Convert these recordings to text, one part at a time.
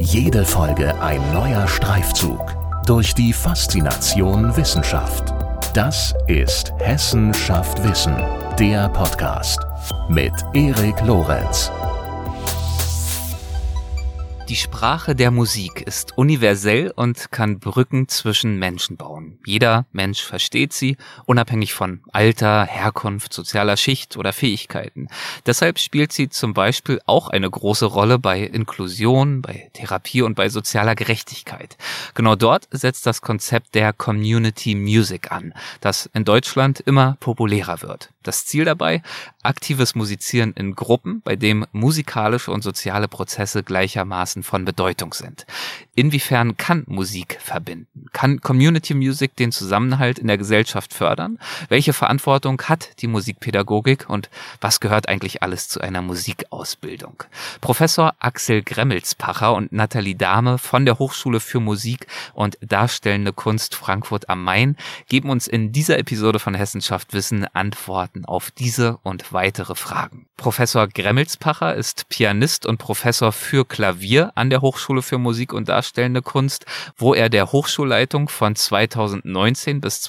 Jede Folge ein neuer Streifzug durch die Faszination Wissenschaft. Das ist Hessen schafft Wissen, der Podcast mit Erik Lorenz. Die Sprache der Musik ist universell und kann Brücken zwischen Menschen bauen. Jeder Mensch versteht sie, unabhängig von Alter, Herkunft, sozialer Schicht oder Fähigkeiten. Deshalb spielt sie zum Beispiel auch eine große Rolle bei Inklusion, bei Therapie und bei sozialer Gerechtigkeit. Genau dort setzt das Konzept der Community Music an, das in Deutschland immer populärer wird. Das Ziel dabei? Aktives Musizieren in Gruppen, bei dem musikalische und soziale Prozesse gleichermaßen von Bedeutung sind. Inwiefern kann Musik verbinden? Kann Community Music den Zusammenhalt in der Gesellschaft fördern? Welche Verantwortung hat die Musikpädagogik und was gehört eigentlich alles zu einer Musikausbildung? Professor Axel Gremmelspacher und Nathalie Dahme von der Hochschule für Musik und Darstellende Kunst Frankfurt am Main geben uns in dieser Episode von Hessen schafft Wissen Antworten auf diese und weitere Fragen. Professor Gremmelspacher ist Pianist und Professor für Klavier an der Hochschule für Musik und Darstellende Kunst, wo er der Hochschulleitung von 2019 bis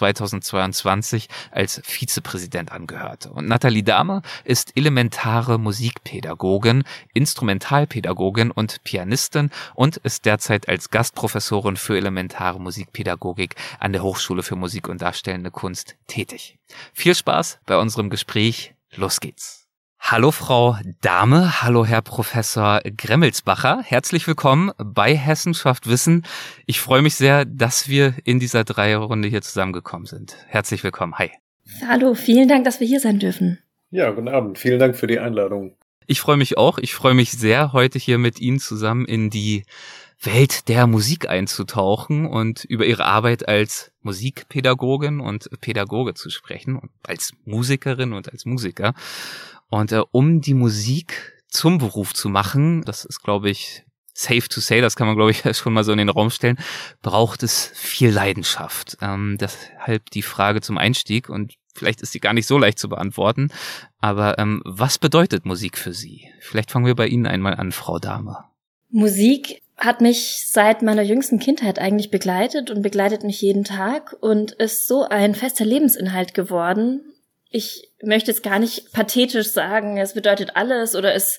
2022 als Vizepräsident angehörte. Und Nathalie Dahme ist elementare Musikpädagogin, Instrumentalpädagogin und Pianistin und ist derzeit als Gastprofessorin für elementare Musikpädagogik an der Hochschule für Musik und Darstellende Kunst tätig. Viel Spaß bei unserem Gespräch. Los geht's. Hallo Frau Dahme, hallo Herr Professor Gremmelspacher. Herzlich willkommen bei Hessen schafft Wissen. Ich freue mich sehr, dass wir in dieser Dreierrunde hier zusammengekommen sind. Herzlich willkommen. Hi. Hallo, vielen Dank, dass wir hier sein dürfen. Ja, guten Abend. Vielen Dank für die Einladung. Ich freue mich auch. Ich freue mich sehr, heute hier mit Ihnen zusammen in die Welt der Musik einzutauchen und über Ihre Arbeit als Musikpädagogin und Pädagoge zu sprechen und als Musikerin und als Musiker. Und um die Musik zum Beruf zu machen, das ist, glaube ich, safe to say, das kann man, glaube ich, schon mal so in den Raum stellen, braucht es viel Leidenschaft. Deshalb die Frage zum Einstieg, und vielleicht ist sie gar nicht so leicht zu beantworten, aber was bedeutet Musik für Sie? Vielleicht fangen wir bei Ihnen einmal an, Frau Dahme. Musik hat mich seit meiner jüngsten Kindheit eigentlich begleitet und begleitet mich jeden Tag und ist so ein fester Lebensinhalt geworden. Ich möchte jetzt gar nicht pathetisch sagen, es bedeutet alles, oder es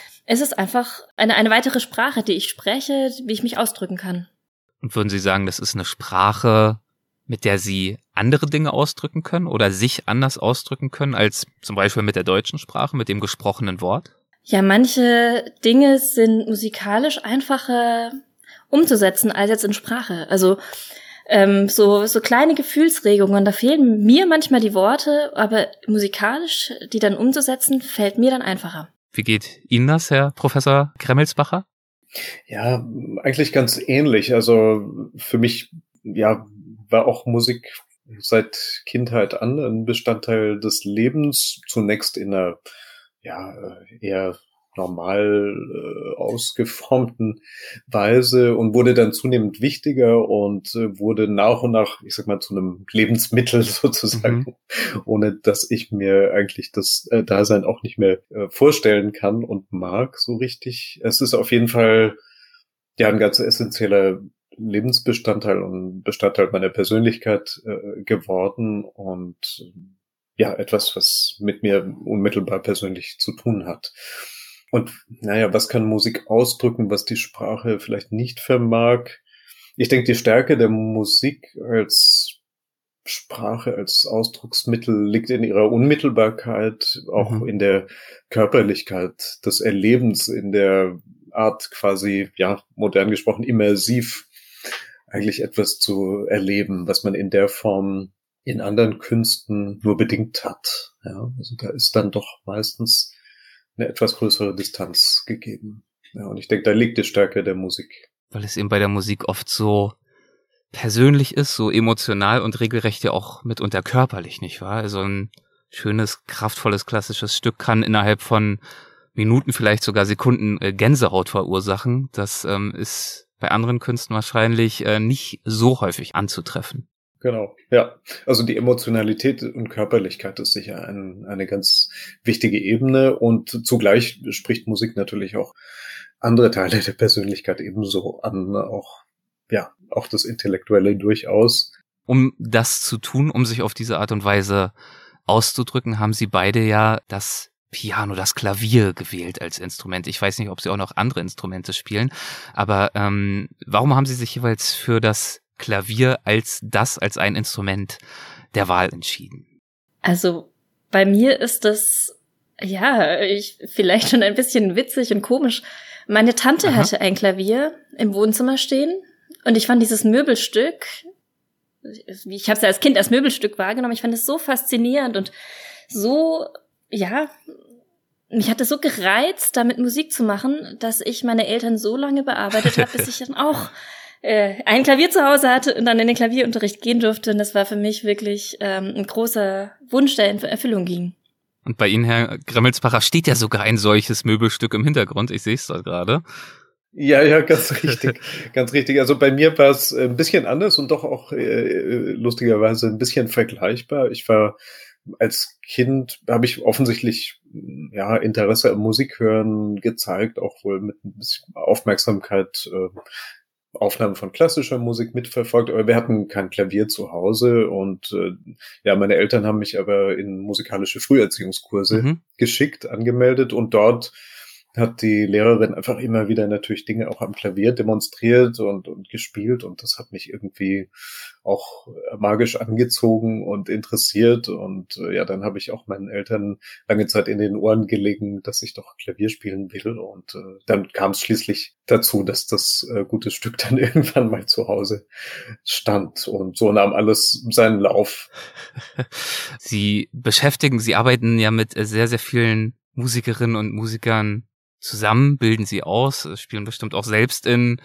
ist einfach eine weitere Sprache, die ich spreche, wie ich mich ausdrücken kann. Und würden Sie sagen, das ist eine Sprache, mit der Sie andere Dinge ausdrücken können oder sich anders ausdrücken können als zum Beispiel mit der deutschen Sprache, mit dem gesprochenen Wort? Ja, manche Dinge sind musikalisch einfacher umzusetzen als jetzt in Sprache. Also so kleine Gefühlsregungen, da fehlen mir manchmal die Worte, aber musikalisch, die dann umzusetzen, fällt mir dann einfacher. Wie geht Ihnen das, Herr Professor Gremmelspacher? Ja, eigentlich ganz ähnlich. Also für mich, ja, war auch Musik seit Kindheit an ein Bestandteil des Lebens, zunächst in einer, ja, eher normal ausgeformten Weise und wurde dann zunehmend wichtiger und wurde nach und nach, ich sag mal, zu einem Lebensmittel sozusagen, ohne dass ich mir eigentlich das Dasein auch nicht mehr vorstellen kann und mag so richtig. Es ist auf jeden Fall ja ein ganz essentieller Lebensbestandteil und Bestandteil meiner Persönlichkeit geworden und ja, etwas, was mit mir unmittelbar persönlich zu tun hat. Und naja, was kann Musik ausdrücken, was die Sprache vielleicht nicht vermag? Ich denke, die Stärke der Musik als Sprache, als Ausdrucksmittel liegt in ihrer Unmittelbarkeit, auch in der Körperlichkeit des Erlebens, in der Art quasi, ja, modern gesprochen, immersiv eigentlich etwas zu erleben, was man in der Form in anderen Künsten nur bedingt hat. Ja, also da ist dann doch meistens eine etwas größere Distanz gegeben. Ja, und ich denke, da liegt die Stärke der Musik. Weil es eben bei der Musik oft so persönlich ist, so emotional und regelrecht ja auch mitunter körperlich, nicht wahr? Also ein schönes, kraftvolles, klassisches Stück kann innerhalb von Minuten, vielleicht sogar Sekunden Gänsehaut verursachen. Das ist bei anderen Künsten wahrscheinlich nicht so häufig anzutreffen. Genau. Ja, also die Emotionalität und Körperlichkeit ist sicher eine ganz wichtige Ebene und zugleich spricht Musik natürlich auch andere Teile der Persönlichkeit ebenso an, auch das Intellektuelle durchaus. Um das zu tun, um sich auf diese Art und Weise auszudrücken, haben Sie beide ja das Piano, das Klavier gewählt als Instrument. Ich weiß nicht, ob Sie auch noch andere Instrumente spielen, aber warum haben Sie sich jeweils für das Klavier als ein Instrument der Wahl entschieden? Also bei mir ist das, vielleicht schon ein bisschen witzig und komisch. Meine Tante hatte ein Klavier im Wohnzimmer stehen und ich fand dieses Möbelstück, ich habe es ja als Kind als Möbelstück wahrgenommen, ich fand es so faszinierend und so, mich hat es so gereizt, damit Musik zu machen, dass ich meine Eltern so lange bearbeitet habe, bis ich dann auch ein Klavier zu Hause hatte und dann in den Klavierunterricht gehen durfte. Und das war für mich wirklich ein großer Wunsch, der in Erfüllung ging. Und bei Ihnen, Herr Gremmelspacher, steht ja sogar ein solches Möbelstück im Hintergrund. Ich sehe es dort gerade. Ja, ganz richtig, ganz richtig. Also bei mir war es ein bisschen anders und doch auch lustigerweise ein bisschen vergleichbar. Ich war als Kind, habe ich offensichtlich Interesse am Musikhören gezeigt, auch wohl mit ein bisschen Aufmerksamkeit Aufnahmen von klassischer Musik mitverfolgt, aber wir hatten kein Klavier zu Hause und meine Eltern haben mich aber in musikalische Früherziehungskurse geschickt, angemeldet und dort hat die Lehrerin einfach immer wieder natürlich Dinge auch am Klavier demonstriert und gespielt und das hat mich irgendwie auch magisch angezogen und interessiert und dann habe ich auch meinen Eltern lange Zeit in den Ohren gelegen, dass ich doch Klavier spielen will und dann kam es schließlich dazu, dass das gute Stück dann irgendwann mal zu Hause stand und so nahm alles seinen Lauf. Sie arbeiten ja mit sehr, sehr vielen Musikerinnen und Musikern zusammen, bilden sie aus, spielen bestimmt auch selbst in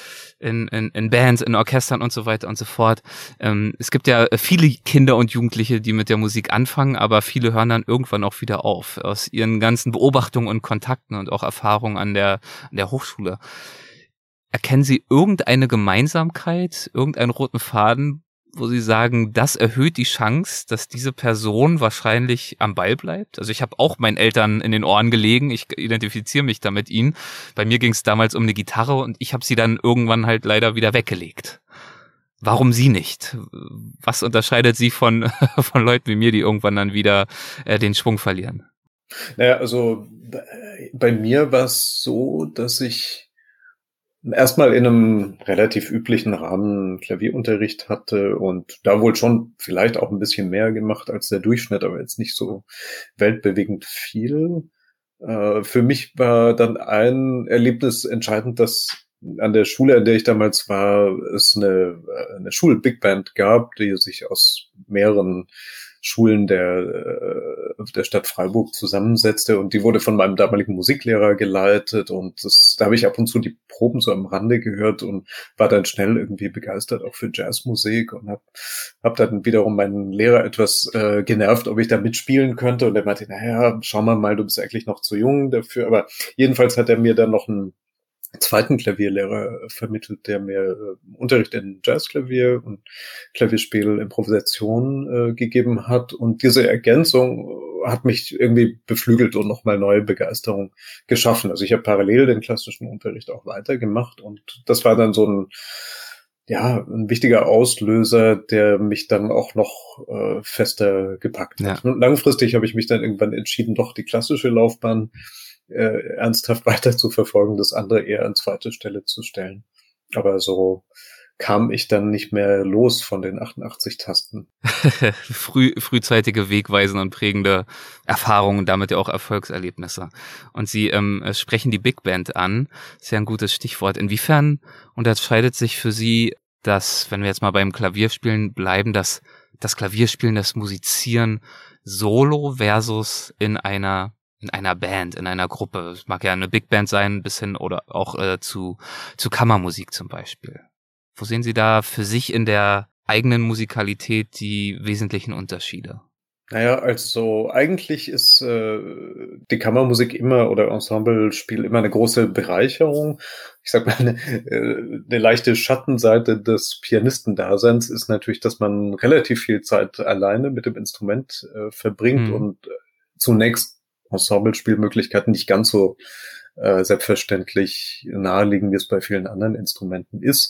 Bands, in Orchestern und so weiter und so fort. Es gibt ja viele Kinder und Jugendliche, die mit der Musik anfangen, aber viele hören dann irgendwann auch wieder auf, aus ihren ganzen Beobachtungen und Kontakten und auch Erfahrungen an der Hochschule. Erkennen Sie irgendeine Gemeinsamkeit, irgendeinen roten Faden, wo Sie sagen, das erhöht die Chance, dass diese Person wahrscheinlich am Ball bleibt? Also ich habe auch meinen Eltern in den Ohren gelegen, ich identifiziere mich da mit ihnen. Bei mir ging es damals um eine Gitarre und ich habe sie dann irgendwann halt leider wieder weggelegt. Warum Sie nicht? Was unterscheidet Sie von Leuten wie mir, die irgendwann dann wieder den Schwung verlieren? Naja, also bei mir war es so, dass ich erstmal in einem relativ üblichen Rahmen Klavierunterricht hatte und da wohl schon vielleicht auch ein bisschen mehr gemacht als der Durchschnitt, aber jetzt nicht so weltbewegend viel. Für mich war dann ein Erlebnis entscheidend, dass an der Schule, an der ich damals war, es eine Schul-Big Band gab, die sich aus mehreren Schulen der Stadt Freiburg zusammensetzte und die wurde von meinem damaligen Musiklehrer geleitet und da habe ich ab und zu die Proben so am Rande gehört und war dann schnell irgendwie begeistert auch für Jazzmusik und hab dann wiederum meinen Lehrer etwas genervt, ob ich da mitspielen könnte und er meinte, naja, schau mal, du bist eigentlich noch zu jung dafür, aber jedenfalls hat er mir dann noch einen zweiten Klavierlehrer vermittelt, der mir Unterricht in Jazzklavier und Klavierspiel, Improvisation gegeben hat. Und diese Ergänzung hat mich irgendwie beflügelt und nochmal neue Begeisterung geschaffen. Also ich habe parallel den klassischen Unterricht auch weitergemacht und das war dann so ein wichtiger Auslöser, der mich dann auch noch fester gepackt hat. Ja. Und langfristig habe ich mich dann irgendwann entschieden, doch die klassische Laufbahn ernsthaft weiter zu verfolgen, das andere eher an zweite Stelle zu stellen. Aber so kam ich dann nicht mehr los von den 88 Tasten. Frühzeitige wegweisende und prägende Erfahrungen und damit ja auch Erfolgserlebnisse. Und Sie sprechen die Big Band an. Das ist ja ein gutes Stichwort. Inwiefern unterscheidet sich für Sie das, wenn wir jetzt mal beim Klavierspielen bleiben, das Klavierspielen, das Musizieren solo versus in einer Band, in einer Gruppe? Es mag ja eine Big Band sein, bis hin oder auch zu Kammermusik zum Beispiel. Wo sehen Sie da für sich in der eigenen Musikalität die wesentlichen Unterschiede? Naja, also eigentlich ist die Kammermusik immer oder Ensemblespiel immer eine große Bereicherung. Ich sag mal, eine leichte Schattenseite des Pianistendaseins ist natürlich, dass man relativ viel Zeit alleine mit dem Instrument verbringt und zunächst Ensemblespielmöglichkeiten nicht ganz so selbstverständlich naheliegen, wie es bei vielen anderen Instrumenten ist.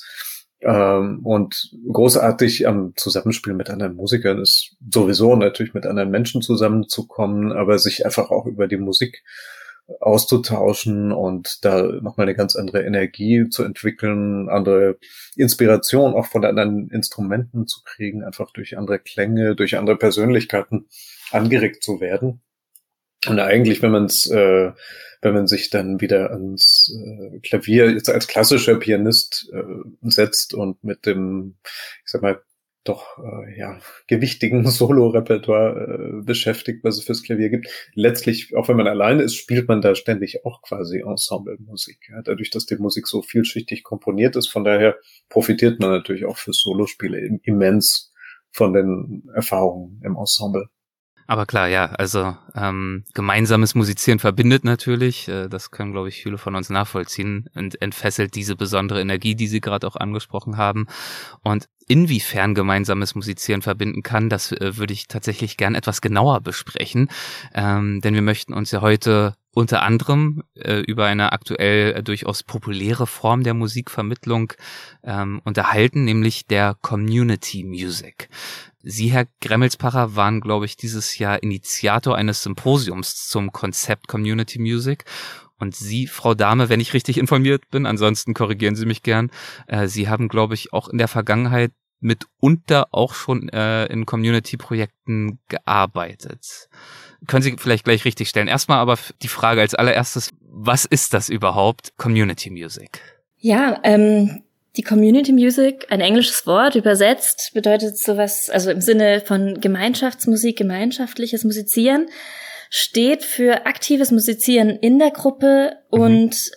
Und großartig am Zusammenspiel mit anderen Musikern ist sowieso natürlich mit anderen Menschen zusammenzukommen, aber sich einfach auch über die Musik auszutauschen und da nochmal eine ganz andere Energie zu entwickeln, andere Inspiration auch von anderen Instrumenten zu kriegen, einfach durch andere Klänge, durch andere Persönlichkeiten angeregt zu werden. Und eigentlich, wenn man sich dann wieder ans Klavier jetzt als klassischer Pianist setzt und mit dem, ich sag mal, doch gewichtigen Solo-Repertoire beschäftigt, was es fürs Klavier gibt. Letztlich, auch wenn man alleine ist, spielt man da ständig auch quasi Ensemble-Musik. Ja? Dadurch, dass die Musik so vielschichtig komponiert ist, von daher profitiert man natürlich auch fürs Solospiele immens von den Erfahrungen im Ensemble. Aber klar, ja, also gemeinsames Musizieren verbindet natürlich, das können, glaube ich, viele von uns nachvollziehen und entfesselt diese besondere Energie, die Sie gerade auch angesprochen haben. Und inwiefern gemeinsames Musizieren verbinden kann, das würde ich tatsächlich gern etwas genauer besprechen, denn wir möchten uns ja heute unter anderem über eine aktuell durchaus populäre Form der Musikvermittlung unterhalten, nämlich der Community Music. Sie, Herr Gremmelspacher, waren, glaube ich, dieses Jahr Initiator eines Symposiums zum Konzept Community Music. Und Sie, Frau Dahme, wenn ich richtig informiert bin, ansonsten korrigieren Sie mich gern, Sie haben, glaube ich, auch in der Vergangenheit mitunter auch schon in Community-Projekten gearbeitet. Können Sie vielleicht gleich richtig stellen. Erstmal aber die Frage als allererstes, was ist das überhaupt, Community Music? Ja, die Community Music, ein englisches Wort, übersetzt, bedeutet sowas, also im Sinne von Gemeinschaftsmusik, gemeinschaftliches Musizieren, steht für aktives Musizieren in der Gruppe und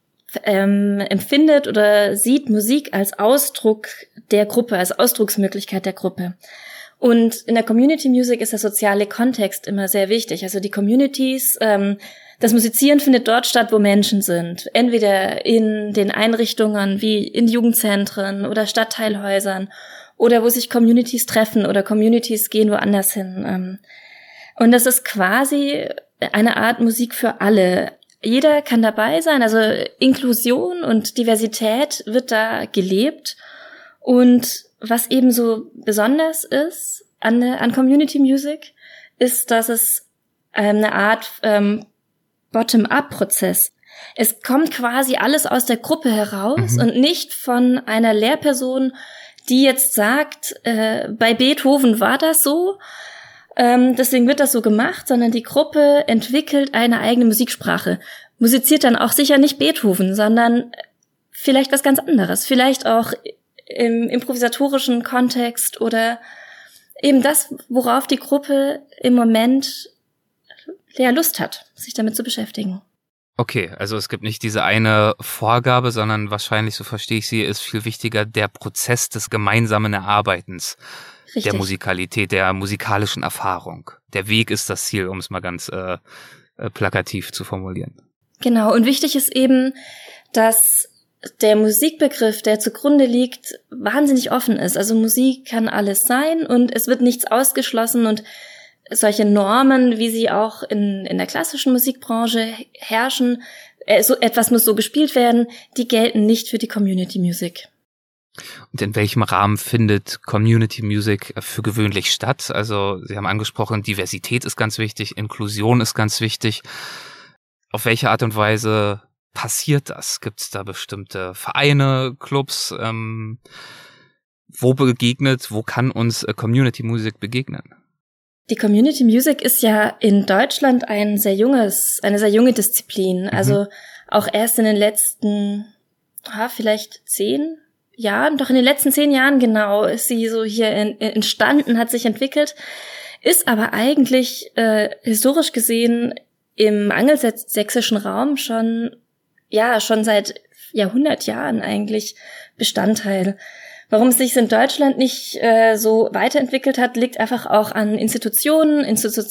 empfindet oder sieht Musik als Ausdruck der Gruppe, als Ausdrucksmöglichkeit der Gruppe. Und in der Community Music ist der soziale Kontext immer sehr wichtig. Also die Communities, das Musizieren findet dort statt, wo Menschen sind. Entweder in den Einrichtungen wie in Jugendzentren oder Stadtteilhäusern oder wo sich Communities treffen oder Communities gehen woanders hin. Und das ist quasi eine Art Musik für alle. Jeder kann dabei sein, also Inklusion und Diversität wird da gelebt. Und was eben so besonders ist an Community Music, ist, dass es eine Art Bottom-up-Prozess. Es kommt quasi alles aus der Gruppe heraus und nicht von einer Lehrperson, die jetzt sagt, bei Beethoven war das so, deswegen wird das so gemacht, sondern die Gruppe entwickelt eine eigene Musiksprache. Musiziert dann auch sicher nicht Beethoven, sondern vielleicht was ganz anderes. Vielleicht auch im improvisatorischen Kontext oder eben das, worauf die Gruppe im Moment Lust hat, sich damit zu beschäftigen. Okay, also es gibt nicht diese eine Vorgabe, sondern wahrscheinlich, so verstehe ich Sie, ist viel wichtiger der Prozess des gemeinsamen Erarbeitens. Richtig. Der Musikalität, der musikalischen Erfahrung. Der Weg ist das Ziel, um es mal ganz plakativ zu formulieren. Genau, und wichtig ist eben, dass der Musikbegriff, der zugrunde liegt, wahnsinnig offen ist. Also Musik kann alles sein und es wird nichts ausgeschlossen und solche Normen, wie sie auch in der klassischen Musikbranche herrschen, so etwas muss so gespielt werden, die gelten nicht für die Community Music. Und in welchem Rahmen findet Community Music für gewöhnlich statt? Also Sie haben angesprochen, Diversität ist ganz wichtig, Inklusion ist ganz wichtig. Auf welche Art und Weise passiert das? Gibt es da bestimmte Vereine, Clubs? Wo kann uns Community Music begegnen? Die Community Music ist ja in Deutschland eine sehr junge Disziplin. Also auch erst in den letzten, vielleicht 10 Jahren, doch in den letzten 10 Jahren genau ist sie so hier entstanden, hat sich entwickelt, ist aber eigentlich historisch gesehen im angelsächsischen Raum schon seit Jahrhundert Jahren eigentlich Bestandteil. Warum es sich in Deutschland nicht so weiterentwickelt hat, liegt einfach auch an Institutionen,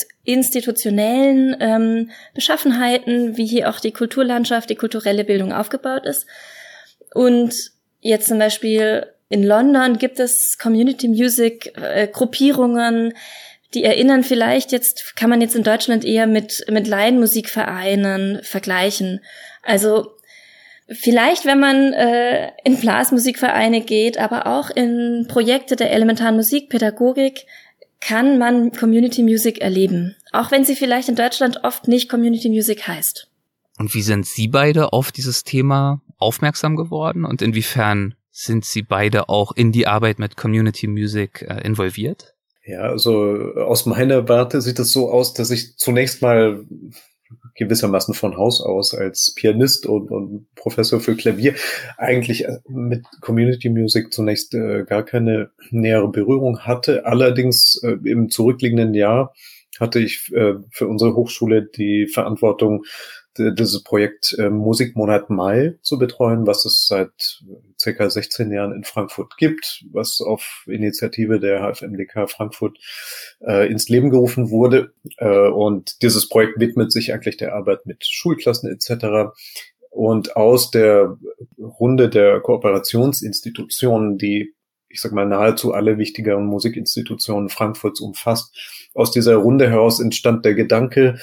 institutionellen Beschaffenheiten, wie hier auch die Kulturlandschaft, die kulturelle Bildung aufgebaut ist. Und jetzt zum Beispiel in London gibt es Community Music Gruppierungen, die erinnern vielleicht, jetzt kann man jetzt in Deutschland eher mit Laienmusikvereinen vergleichen. Also vielleicht, wenn man in Blasmusikvereine geht, aber auch in Projekte der elementaren Musikpädagogik, kann man Community Music erleben. Auch wenn sie vielleicht in Deutschland oft nicht Community Music heißt. Und wie sind Sie beide auf dieses Thema aufmerksam geworden? Und inwiefern sind Sie beide auch in die Arbeit mit Community Music involviert? Ja, also aus meiner Warte sieht es so aus, dass ich zunächst mal gewissermaßen von Haus aus als Pianist und Professor für Klavier eigentlich mit Community Music zunächst gar keine nähere Berührung hatte. Allerdings im zurückliegenden Jahr hatte ich für unsere Hochschule die Verantwortung, dieses Projekt Musikmonat Mai zu betreuen, was es seit circa 16 Jahren in Frankfurt gibt, was auf Initiative der HFMDK Frankfurt ins Leben gerufen wurde. Und dieses Projekt widmet sich eigentlich der Arbeit mit Schulklassen etc. Und aus der Runde der Kooperationsinstitutionen, die, ich sag mal, nahezu alle wichtigeren Musikinstitutionen Frankfurts umfasst, aus dieser Runde heraus entstand der Gedanke,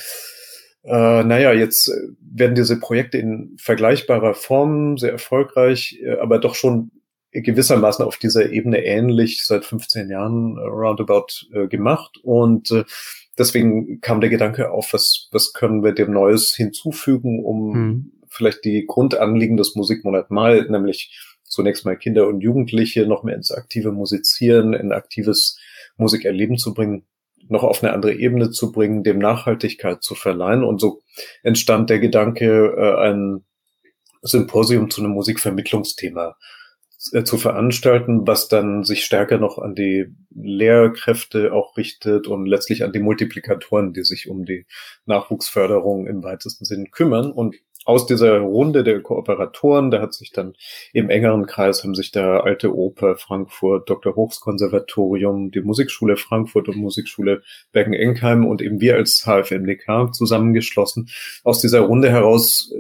jetzt werden diese Projekte in vergleichbarer Form sehr erfolgreich, aber doch schon gewissermaßen auf dieser Ebene ähnlich seit 15 Jahren roundabout gemacht. Und deswegen kam der Gedanke auf, was können wir dem Neues hinzufügen, um vielleicht die Grundanliegen des Musikmonat Mai, nämlich zunächst mal Kinder und Jugendliche noch mehr ins aktive Musizieren, in aktives Musikerleben zu bringen, noch auf eine andere Ebene zu bringen, dem Nachhaltigkeit zu verleihen. Und so entstand der Gedanke, ein Symposium zu einem Musikvermittlungsthema zu veranstalten, was dann sich stärker noch an die Lehrkräfte auch richtet und letztlich an die Multiplikatoren, die sich um die Nachwuchsförderung im weitesten Sinn kümmern. Und aus dieser Runde der Kooperatoren, da hat sich dann im engeren Kreis, haben sich da Alte Oper Frankfurt, Dr. Hochs Konservatorium, die Musikschule Frankfurt und Musikschule Bergen-Enkheim und eben wir als HFMDK zusammengeschlossen. Aus dieser Runde heraus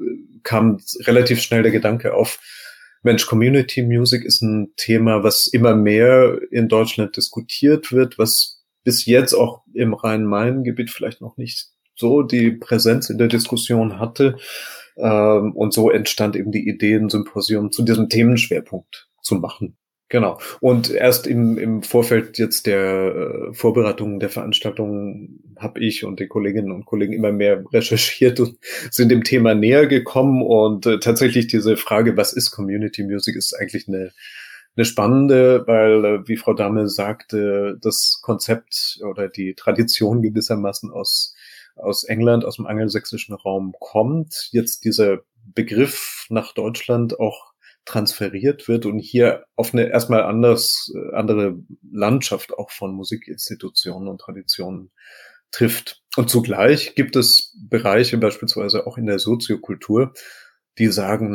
kam relativ schnell der Gedanke auf, Mensch, Community Music ist ein Thema, was immer mehr in Deutschland diskutiert wird, was bis jetzt auch im Rhein-Main-Gebiet vielleicht noch nicht so die Präsenz in der Diskussion hatte. Und so entstand eben die Idee, ein Symposium zu diesem Themenschwerpunkt zu machen. Genau. Und erst im Vorfeld jetzt der Vorbereitung der Veranstaltung habe ich und die Kolleginnen und Kollegen immer mehr recherchiert und sind dem Thema näher gekommen. Und tatsächlich diese Frage, was ist Community Music, ist eigentlich eine spannende, weil, wie Frau Damme sagte, das Konzept oder die Tradition gewissermaßen aus England, aus dem angelsächsischen Raum kommt, jetzt dieser Begriff nach Deutschland auch transferiert wird und hier auf eine erstmal andere Landschaft auch von Musikinstitutionen und Traditionen trifft. Und zugleich gibt es Bereiche, beispielsweise auch in der Soziokultur, die sagen,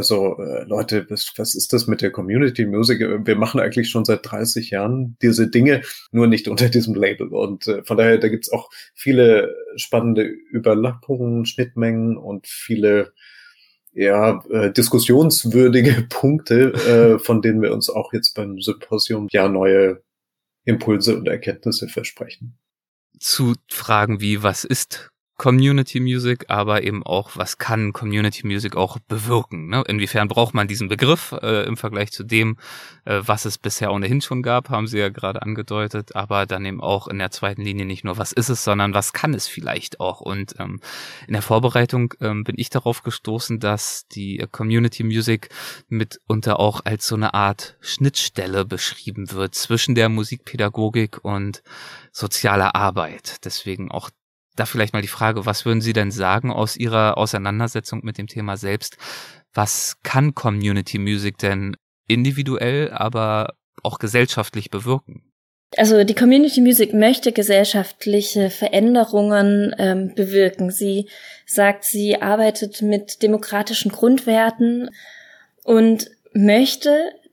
Leute, was ist das mit der Community Music? Wir machen eigentlich schon seit 30 Jahren diese Dinge, nur nicht unter diesem Label. Und von daher, da gibt's auch viele spannende Überlappungen, Schnittmengen und viele diskussionswürdige Punkte, von denen wir uns auch jetzt beim Symposium neue Impulse und Erkenntnisse versprechen. Zu Fragen wie, was ist Community Music, aber eben auch, was kann Community Music auch bewirken? Ne? Inwiefern braucht man diesen Begriff im Vergleich zu dem, was es bisher ohnehin schon gab, haben Sie ja gerade angedeutet, aber dann eben auch in der zweiten Linie nicht nur, was ist es, sondern was kann es vielleicht auch? Und in der Vorbereitung bin ich darauf gestoßen, dass die Community Music mitunter auch als so eine Art Schnittstelle beschrieben wird zwischen der Musikpädagogik und sozialer Arbeit. Deswegen auch da vielleicht mal die Frage, was würden Sie denn sagen aus Ihrer Auseinandersetzung mit dem Thema selbst? Was kann Community Music denn individuell, aber auch gesellschaftlich bewirken? Also die Community Music möchte gesellschaftliche Veränderungen bewirken. Sie sagt, sie arbeitet mit demokratischen Grundwerten und möchte,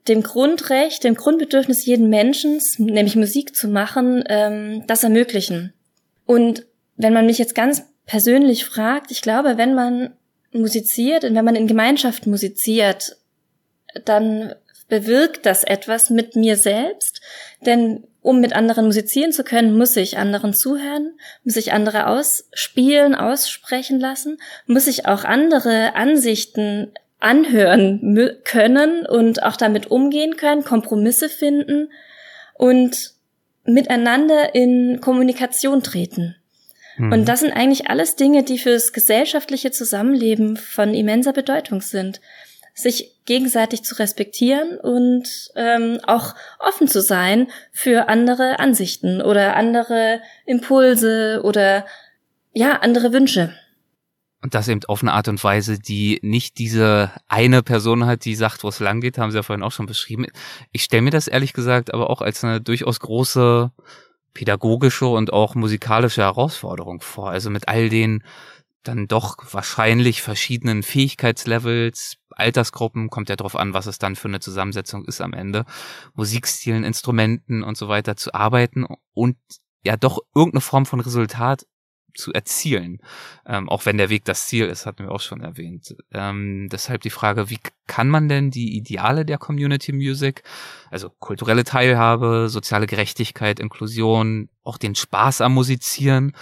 dem Grundrecht, dem Grundbedürfnis jeden Menschen, nämlich Musik zu machen, das ermöglichen. Und wenn man mich jetzt ganz persönlich fragt, ich glaube, wenn man musiziert und wenn man in Gemeinschaft musiziert, dann bewirkt das etwas mit mir selbst, denn um mit anderen musizieren zu können, muss ich anderen zuhören, muss ich andere ausspielen, aussprechen lassen, muss ich auch andere Ansichten anhören können und auch damit umgehen können, Kompromisse finden und miteinander in Kommunikation treten. Und das sind eigentlich alles Dinge, die fürs gesellschaftliche Zusammenleben von immenser Bedeutung sind. Sich gegenseitig zu respektieren und auch offen zu sein für andere Ansichten oder andere Impulse oder ja, andere Wünsche. Und das eben auf eine Art und Weise, die nicht diese eine Person hat, die sagt, wo es lang geht, haben Sie ja vorhin auch schon beschrieben. Ich stelle mir das ehrlich gesagt aber auch als eine durchaus große pädagogische und auch musikalische Herausforderung vor. Also mit all den dann doch wahrscheinlich verschiedenen Fähigkeitslevels, Altersgruppen, kommt ja drauf an, was es dann für eine Zusammensetzung ist am Ende, Musikstilen, Instrumenten und so weiter zu arbeiten und ja doch irgendeine Form von Resultat zu erzielen, auch wenn der Weg das Ziel ist, hatten wir auch schon erwähnt. Deshalb die Frage, wie kann man denn die Ideale der Community Music, also kulturelle Teilhabe, soziale Gerechtigkeit, Inklusion, auch den Spaß am Musizieren,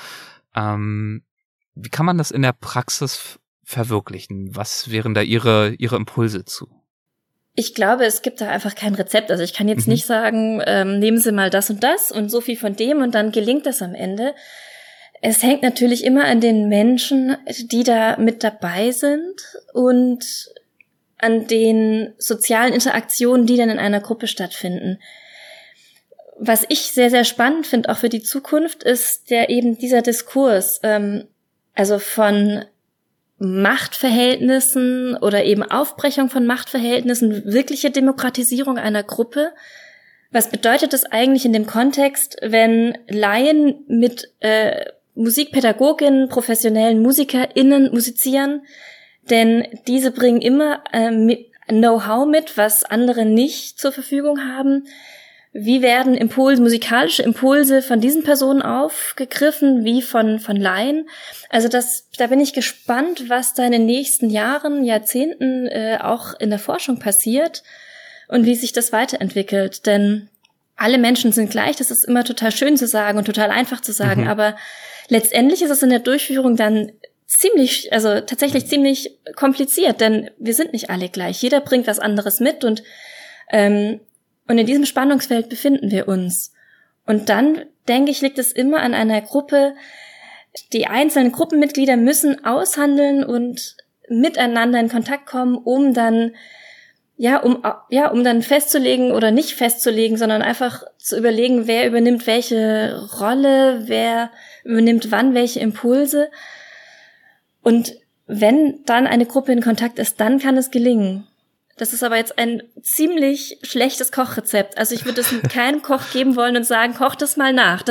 wie kann man das in der Praxis verwirklichen? Was wären da Ihre Impulse zu? Ich glaube, es gibt da einfach kein Rezept. Also ich kann jetzt nicht sagen, nehmen Sie mal das und so viel von dem und dann gelingt das am Ende. Es hängt natürlich immer an den Menschen, die da mit dabei sind und an den sozialen Interaktionen, die dann in einer Gruppe stattfinden. Was ich sehr, sehr spannend finde, auch für die Zukunft, ist eben dieser Diskurs, also von Machtverhältnissen oder eben Aufbrechung von Machtverhältnissen, wirkliche Demokratisierung einer Gruppe. Was bedeutet das eigentlich in dem Kontext, wenn Laien mit Musikpädagoginnen, professionellen MusikerInnen musizieren, denn diese bringen immer Know-how mit, was andere nicht zur Verfügung haben. Wie werden musikalische Impulse von diesen Personen aufgegriffen, wie von Laien? Also da bin ich gespannt, was da in den nächsten Jahren, Jahrzehnten auch in der Forschung passiert und wie sich das weiterentwickelt. Denn alle Menschen sind gleich, das ist immer total schön zu sagen und total einfach zu sagen, aber letztendlich ist es in der Durchführung dann tatsächlich ziemlich kompliziert, denn wir sind nicht alle gleich. Jeder bringt was anderes mit und in diesem Spannungsfeld befinden wir uns. Und dann, denke ich, liegt es immer an einer Gruppe. Die einzelnen Gruppenmitglieder müssen aushandeln und miteinander in Kontakt kommen, um dann festzulegen oder nicht festzulegen, sondern einfach zu überlegen, wer übernimmt welche Rolle, wer übernimmt wann welche Impulse. Und wenn dann eine Gruppe in Kontakt ist, dann kann es gelingen. Das ist aber jetzt ein ziemlich schlechtes Kochrezept. Also ich würde es keinem Koch geben wollen und sagen, koch das mal nach.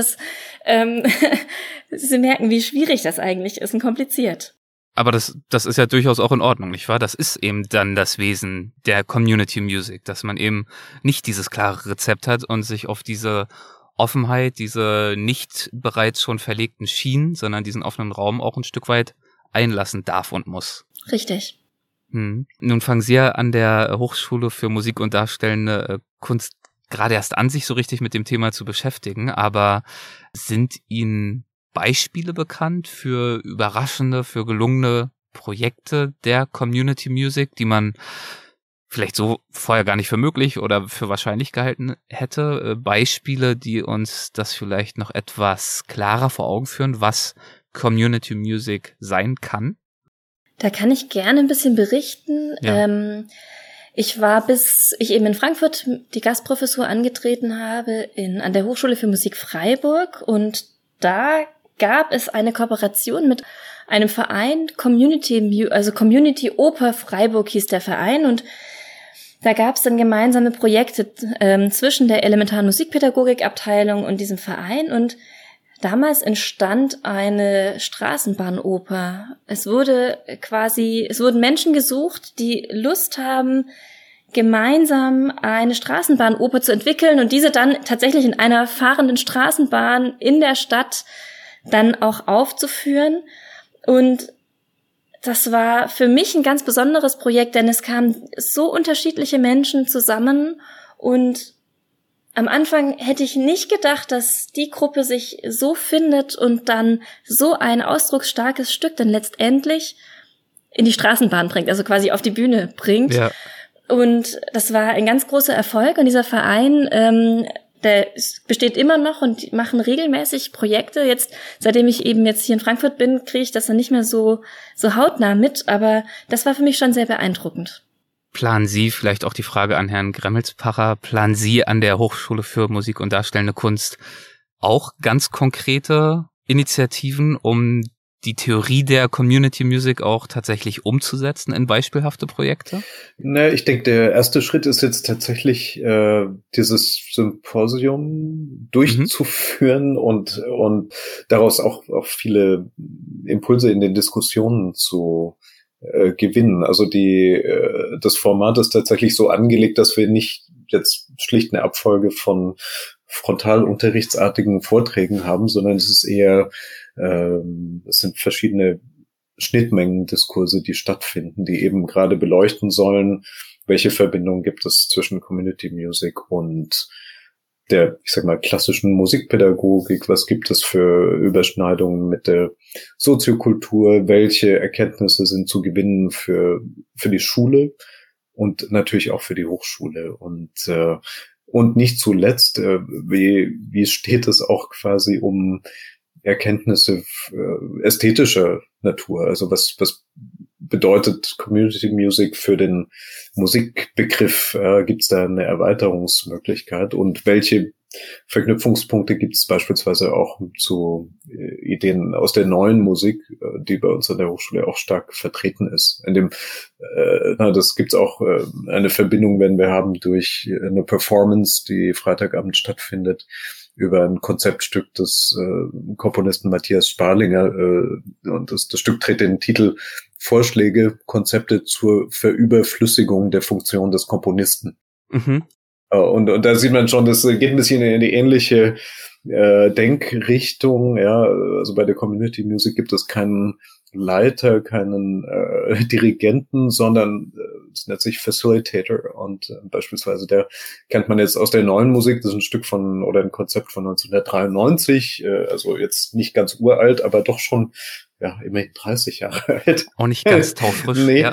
Sie merken, wie schwierig das eigentlich ist und kompliziert. Aber das ist ja durchaus auch in Ordnung, nicht wahr? Das ist eben dann das Wesen der Community Music, dass man eben nicht dieses klare Rezept hat und sich auf diese Offenheit, diese nicht bereits schon verlegten Schienen, sondern diesen offenen Raum auch ein Stück weit einlassen darf und muss. Richtig. Nun fangen Sie ja an der Hochschule für Musik und Darstellende Kunst gerade erst an, sich so richtig mit dem Thema zu beschäftigen, aber sind Ihnen Beispiele bekannt für überraschende, für gelungene Projekte der Community Music, die man vielleicht so vorher gar nicht für möglich oder für wahrscheinlich gehalten hätte? Beispiele, die uns das vielleicht noch etwas klarer vor Augen führen, was Community Music sein kann? Da kann ich gerne ein bisschen berichten. Ja. Ich war, bis ich eben in Frankfurt die Gastprofessur angetreten habe, an der Hochschule für Musik Freiburg, und da gab es eine Kooperation mit einem Verein, Community Oper Freiburg hieß der Verein, und da gab es dann gemeinsame Projekte zwischen der elementaren Musikpädagogikabteilung und diesem Verein, und damals entstand eine Straßenbahnoper. Es wurden Menschen gesucht, die Lust haben, gemeinsam eine Straßenbahnoper zu entwickeln und diese dann tatsächlich in einer fahrenden Straßenbahn in der Stadt dann auch aufzuführen. Und das war für mich ein ganz besonderes Projekt, denn es kamen so unterschiedliche Menschen zusammen und am Anfang hätte ich nicht gedacht, dass die Gruppe sich so findet und dann so ein ausdrucksstarkes Stück dann letztendlich in die Straßenbahn bringt, also quasi auf die Bühne bringt. Ja. Und das war ein ganz großer Erfolg. Und dieser Verein, der besteht immer noch und die machen regelmäßig Projekte. Jetzt, seitdem ich eben jetzt hier in Frankfurt bin, kriege ich das dann nicht mehr so hautnah mit. Aber das war für mich schon sehr beeindruckend. Planen Sie, vielleicht auch die Frage an Herrn Gremmelspacher, planen Sie an der Hochschule für Musik und Darstellende Kunst auch ganz konkrete Initiativen, um die Theorie der Community Music auch tatsächlich umzusetzen in beispielhafte Projekte? Ich denke, der erste Schritt ist jetzt tatsächlich, dieses Symposium durchzuführen und daraus auch viele Impulse in den Diskussionen zu gewinnen. Also das Format ist tatsächlich so angelegt, dass wir nicht jetzt schlicht eine Abfolge von frontalunterrichtsartigen Vorträgen haben, sondern es ist eher es sind verschiedene Schnittmengendiskurse, die stattfinden, die eben gerade beleuchten sollen, welche Verbindung gibt es zwischen Community Music und der, ich sag mal, klassischen Musikpädagogik, was gibt es für Überschneidungen mit der Soziokultur, welche Erkenntnisse sind zu gewinnen für die Schule und natürlich auch für die Hochschule und nicht zuletzt, wie steht es auch quasi um Erkenntnisse ästhetischer Natur, also was bedeutet Community Music für den Musikbegriff? Gibt es da eine Erweiterungsmöglichkeit? Und welche Verknüpfungspunkte gibt es beispielsweise auch zu Ideen aus der neuen Musik, die bei uns an der Hochschule auch stark vertreten ist? Das gibt es auch eine Verbindung, wenn wir haben durch eine Performance, die Freitagabend stattfindet, über ein Konzeptstück des Komponisten Matthias Sparlinger. Und das Stück trägt den Titel Vorschläge, Konzepte zur Verüberflüssigung der Funktion des Komponisten. Mhm. Und da sieht man schon, das geht ein bisschen in die ähnliche Denkrichtung. Ja, also bei der Community Music gibt es keinen Leiter, keinen Dirigenten, sondern es nennt sich Facilitator und beispielsweise der kennt man jetzt aus der neuen Musik, das ist ein Stück oder ein Konzept von 1993, also jetzt nicht ganz uralt, aber doch schon immerhin 30 Jahre alt. Auch nicht ganz taufrisch. Nee,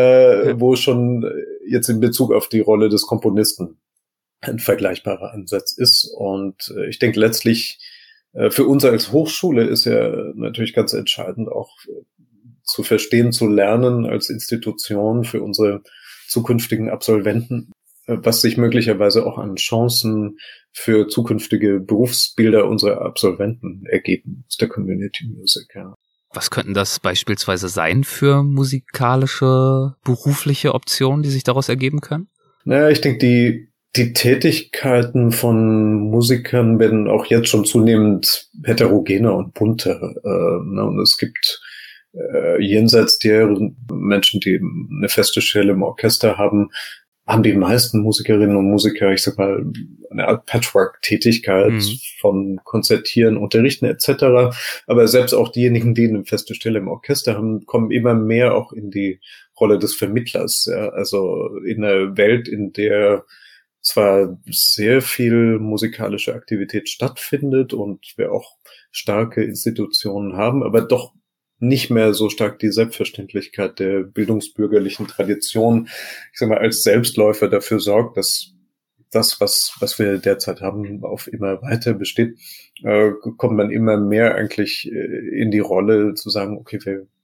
wo schon jetzt in Bezug auf die Rolle des Komponisten ein vergleichbarer Ansatz ist und ich denke letztlich für uns als Hochschule ist ja natürlich ganz entscheidend auch zu verstehen, zu lernen als Institution für unsere zukünftigen Absolventen, was sich möglicherweise auch an Chancen für zukünftige Berufsbilder unserer Absolventen ergeben aus der Community Music. Ja. Was könnten das beispielsweise sein für musikalische, berufliche Optionen, die sich daraus ergeben können? Ich denke, die Tätigkeiten von Musikern werden auch jetzt schon zunehmend heterogener und bunter. Und es gibt jenseits der Menschen, die eine feste Stelle im Orchester haben die meisten Musikerinnen und Musiker, ich sag mal, eine Art Patchwork-Tätigkeit von Konzertieren, Unterrichten etc. Aber selbst auch diejenigen, die eine feste Stelle im Orchester haben, kommen immer mehr auch in die Rolle des Vermittlers. Ja? Also in einer Welt, in der zwar sehr viel musikalische Aktivität stattfindet und wir auch starke Institutionen haben, aber doch nicht mehr so stark die Selbstverständlichkeit der bildungsbürgerlichen Tradition, ich sag mal, als Selbstläufer dafür sorgt, dass das, was wir derzeit haben, auf immer weiter besteht, kommt man immer mehr eigentlich in die Rolle zu sagen, okay,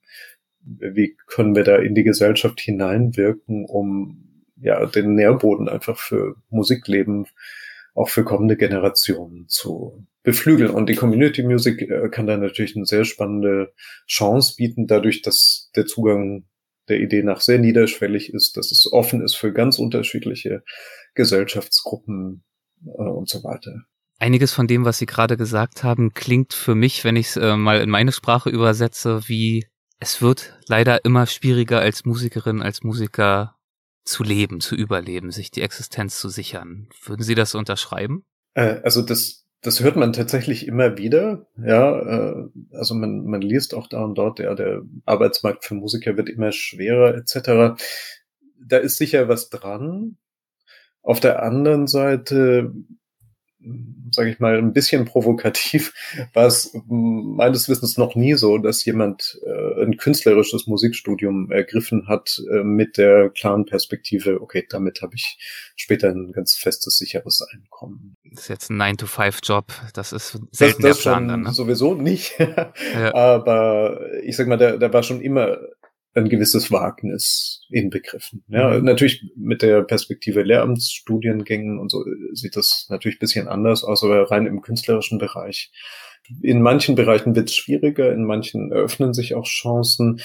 wie können wir da in die Gesellschaft hineinwirken, um den Nährboden einfach für Musikleben auch für kommende Generationen zu beflügeln. Und die Community Music kann da natürlich eine sehr spannende Chance bieten, dadurch, dass der Zugang der Idee nach sehr niederschwellig ist, dass es offen ist für ganz unterschiedliche Gesellschaftsgruppen und so weiter. Einiges von dem, was Sie gerade gesagt haben, klingt für mich, wenn ich es mal in meine Sprache übersetze, wie es wird leider immer schwieriger als Musikerin, als Musiker zu leben, zu überleben, sich die Existenz zu sichern. Würden Sie das unterschreiben? Also das hört man tatsächlich immer wieder, ja. Also man liest auch da und dort, ja, der Arbeitsmarkt für Musiker wird immer schwerer, etc. Da ist sicher was dran. Auf der anderen Seite, sage ich mal, ein bisschen provokativ, war es meines Wissens noch nie so, dass jemand ein künstlerisches Musikstudium ergriffen hat mit der klaren Perspektive, okay, damit habe ich später ein ganz festes, sicheres Einkommen. Das ist jetzt ein 9-to-5-Job, das ist selten der Plan dann, ne? Sowieso nicht, ja. Aber ich sag mal, da war schon immer ein gewisses Wagnis inbegriffen. Ja, natürlich mit der Perspektive Lehramtsstudiengängen und so sieht das natürlich ein bisschen anders aus, aber rein im künstlerischen Bereich. In manchen Bereichen wird es schwieriger, in manchen eröffnen sich auch Chancen.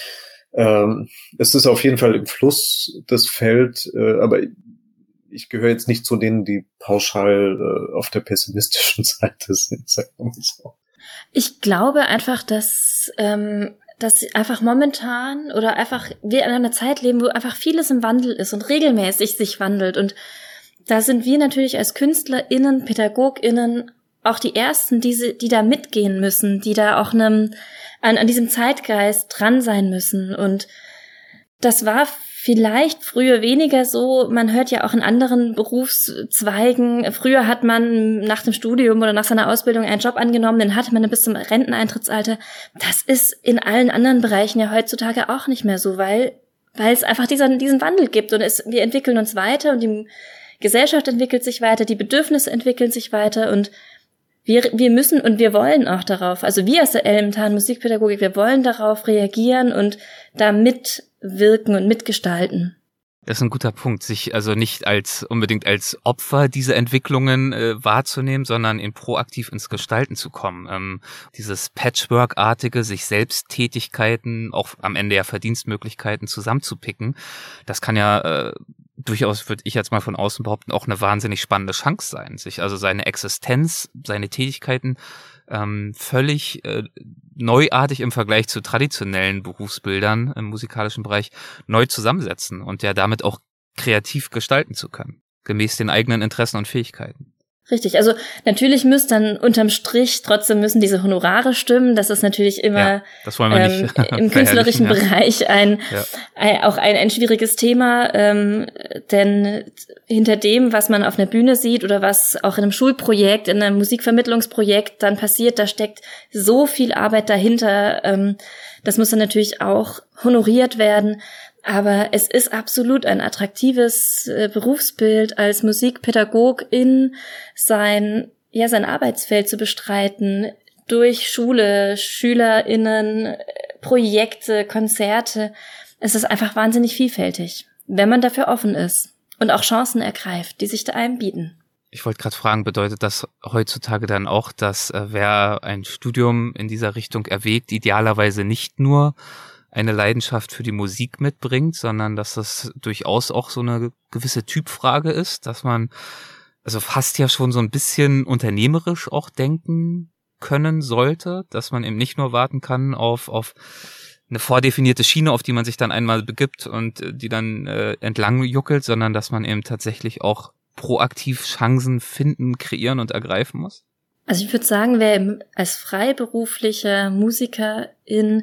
Es ist auf jeden Fall im Fluss, das Feld, aber ich gehöre jetzt nicht zu denen, die pauschal auf der pessimistischen Seite sind, sagen wir mal so. Ich glaube einfach, dass einfach momentan oder einfach wir in einer Zeit leben, wo einfach vieles im Wandel ist und regelmäßig sich wandelt. Und da sind wir natürlich als KünstlerInnen, PädagogInnen auch die Ersten, die da mitgehen müssen, die da auch an diesem Zeitgeist dran sein müssen. Und das war vielleicht früher weniger so. Man hört ja auch in anderen Berufszweigen, früher hat man nach dem Studium oder nach seiner Ausbildung einen Job angenommen, den hatte man bis zum Renteneintrittsalter. Das ist in allen anderen Bereichen ja heutzutage auch nicht mehr so, weil es einfach diesen Wandel gibt und wir entwickeln uns weiter und die Gesellschaft entwickelt sich weiter, die Bedürfnisse entwickeln sich weiter und wir müssen und wir wollen auch darauf, also wir aus der elementaren Musikpädagogik, wir wollen darauf reagieren und da mitwirken und mitgestalten. Das ist ein guter Punkt, sich also nicht unbedingt als Opfer dieser Entwicklungen wahrzunehmen, sondern proaktiv ins Gestalten zu kommen. Dieses Patchwork-artige, sich selbst Tätigkeiten, auch am Ende ja Verdienstmöglichkeiten zusammenzupicken, das kann ja durchaus, würde ich jetzt mal von außen behaupten, auch eine wahnsinnig spannende Chance sein, sich also seine Existenz, seine Tätigkeiten völlig neuartig im Vergleich zu traditionellen Berufsbildern im musikalischen Bereich neu zusammensetzen und ja damit auch kreativ gestalten zu können, gemäß den eigenen Interessen und Fähigkeiten. Richtig, also natürlich unterm Strich trotzdem müssen diese Honorare stimmen. Das ist natürlich immer das wollen wir nicht im künstlerischen Bereich auch ein schwieriges Thema, denn hinter dem, was man auf einer Bühne sieht oder was auch in einem Schulprojekt, in einem Musikvermittlungsprojekt dann passiert, da steckt so viel Arbeit dahinter. Das muss dann natürlich auch honoriert werden. Aber es ist absolut ein attraktives Berufsbild, als Musikpädagogin sein Arbeitsfeld zu bestreiten, durch Schule, SchülerInnen, Projekte, Konzerte. Es ist einfach wahnsinnig vielfältig, wenn man dafür offen ist und auch Chancen ergreift, die sich da einem bieten. Ich wollte gerade fragen, bedeutet das heutzutage dann auch, dass wer ein Studium in dieser Richtung erwägt, idealerweise nicht nur eine Leidenschaft für die Musik mitbringt, sondern dass das durchaus auch so eine gewisse Typfrage ist, dass man also fast ja schon so ein bisschen unternehmerisch auch denken können sollte, dass man eben nicht nur warten kann auf eine vordefinierte Schiene, auf die man sich dann einmal begibt und die dann entlang juckelt, sondern dass man eben tatsächlich auch proaktiv Chancen finden, kreieren und ergreifen muss? Also ich würde sagen, wer als freiberuflicher Musikerin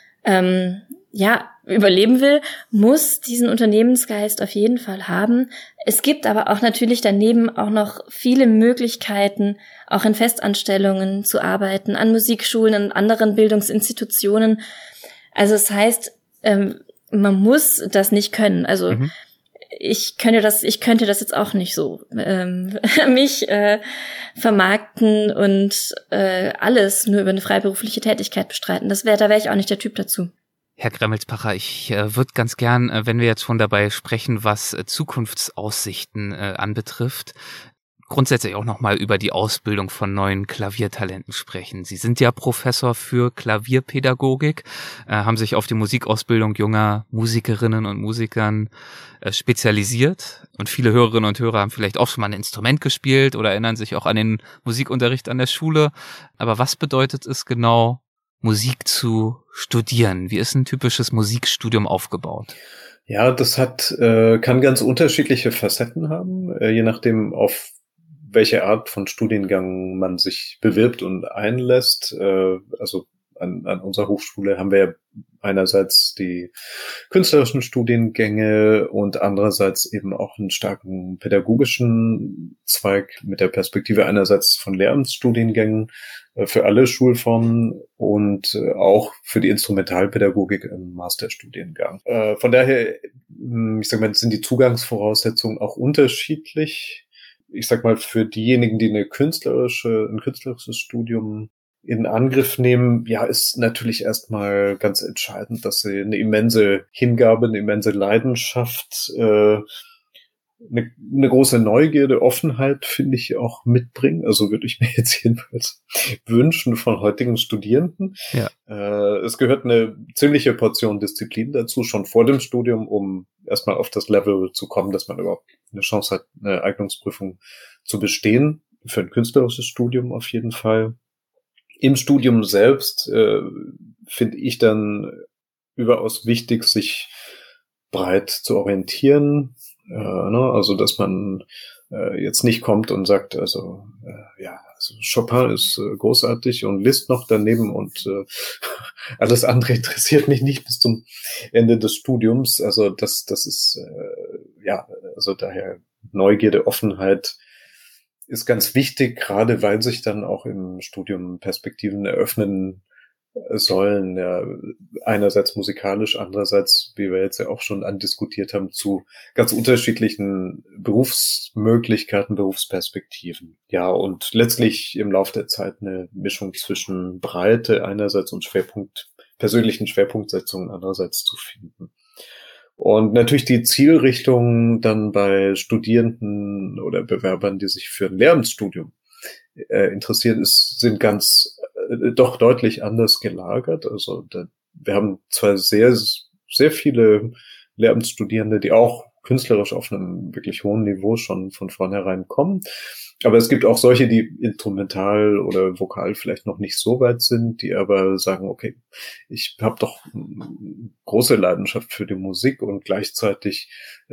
überleben will, muss diesen Unternehmensgeist auf jeden Fall haben. Es gibt aber auch natürlich daneben auch noch viele Möglichkeiten, auch in Festanstellungen zu arbeiten, an Musikschulen, an anderen Bildungsinstitutionen. Also es heißt, man muss das nicht können. Also ich könnte das jetzt auch nicht so mich vermarkten und alles nur über eine freiberufliche Tätigkeit bestreiten. Da wäre ich auch nicht der Typ dazu. Herr Gremmelspacher, ich würde ganz gern, wenn wir jetzt schon dabei sprechen, was Zukunftsaussichten anbetrifft, grundsätzlich auch nochmal über die Ausbildung von neuen Klaviertalenten sprechen. Sie sind ja Professor für Klavierpädagogik, haben sich auf die Musikausbildung junger Musikerinnen und Musikern spezialisiert. Und viele Hörerinnen und Hörer haben vielleicht auch schon mal ein Instrument gespielt oder erinnern sich auch an den Musikunterricht an der Schule. Aber was bedeutet es genau, Musik zu studieren? Wie ist ein typisches Musikstudium aufgebaut? Ja, das kann ganz unterschiedliche Facetten haben, je nachdem, auf welche Art von Studiengang man sich bewirbt und einlässt. Also an unserer Hochschule haben wir ja einerseits die künstlerischen Studiengänge und andererseits eben auch einen starken pädagogischen Zweig mit der Perspektive einerseits von Lehramtsstudiengängen für alle Schulformen und auch für die Instrumentalpädagogik im Masterstudiengang. Von daher, ich sag mal, sind die Zugangsvoraussetzungen auch unterschiedlich. Ich sag mal, für diejenigen, die ein künstlerisches Studium in Angriff nehmen, ja, ist natürlich erstmal ganz entscheidend, dass sie eine immense Hingabe, eine immense Leidenschaft, eine große Neugierde, Offenheit, finde ich, auch mitbringen. Also würde ich mir jetzt jedenfalls wünschen von heutigen Studierenden. Ja. Es gehört eine ziemliche Portion Disziplin dazu, schon vor dem Studium, um erstmal auf das Level zu kommen, dass man überhaupt eine Chance hat, eine Eignungsprüfung zu bestehen. Für ein künstlerisches Studium auf jeden Fall. Im Studium selbst finde ich dann überaus wichtig, sich breit zu orientieren. Also, dass man jetzt nicht kommt und sagt, also Chopin ist großartig und Liszt noch daneben und alles andere interessiert mich nicht bis zum Ende des Studiums. Also das ist also daher Neugierde, Offenheit ist ganz wichtig, gerade weil sich dann auch im Studium Perspektiven eröffnen sollen, ja, einerseits musikalisch, andererseits, wie wir jetzt ja auch schon andiskutiert haben, zu ganz unterschiedlichen Berufsmöglichkeiten, Berufsperspektiven. Ja, und letztlich im Laufe der Zeit eine Mischung zwischen Breite einerseits und persönlichen Schwerpunktsetzungen andererseits zu finden. Und natürlich die Zielrichtung dann bei Studierenden oder Bewerbern, die sich für ein Lehramtsstudium interessieren, sind ganz doch deutlich anders gelagert. Also wir haben zwar sehr, sehr viele Lehramtsstudierende, die auch künstlerisch auf einem wirklich hohen Niveau schon von vornherein kommen. Aber es gibt auch solche, die instrumental oder vokal vielleicht noch nicht so weit sind, die aber sagen, okay, ich habe doch große Leidenschaft für die Musik und gleichzeitig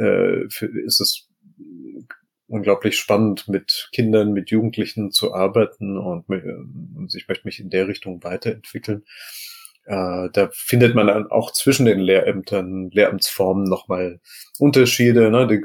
ist es unglaublich spannend, mit Kindern, mit Jugendlichen zu arbeiten und ich möchte mich in der Richtung weiterentwickeln. Da findet man dann auch zwischen den Lehramtsformen nochmal Unterschiede. Ne? Die